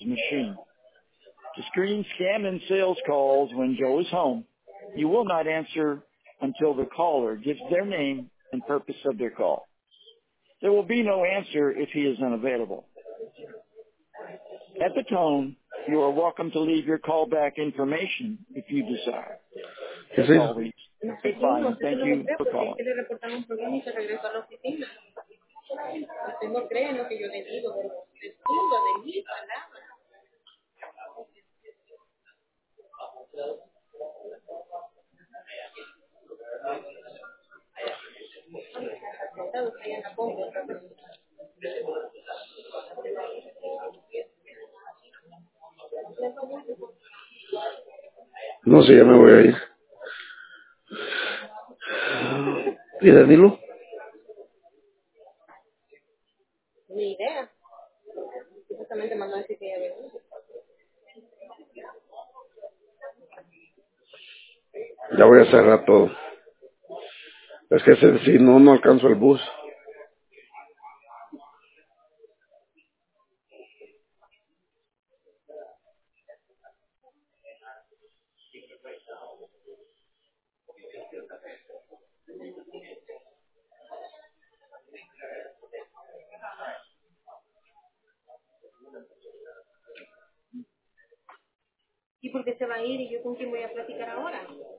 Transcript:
machine. To screen scam and sales calls when Joe is home, you will not answer until the caller gives their name and purpose of their call. There will be no answer if he is unavailable. At the tone, you are welcome to leave your callback information if you desire. As always, goodbye and thank you for calling. No sé, ya me voy a ir. ¿Y Danilo? Ni idea. Supuestamente mandó a decir que ya venía. Ya voy a cerrar todo. Es que si no, no alcanzo el bus. ¿Y por qué se va a ir y yo con quién voy a platicar ahora?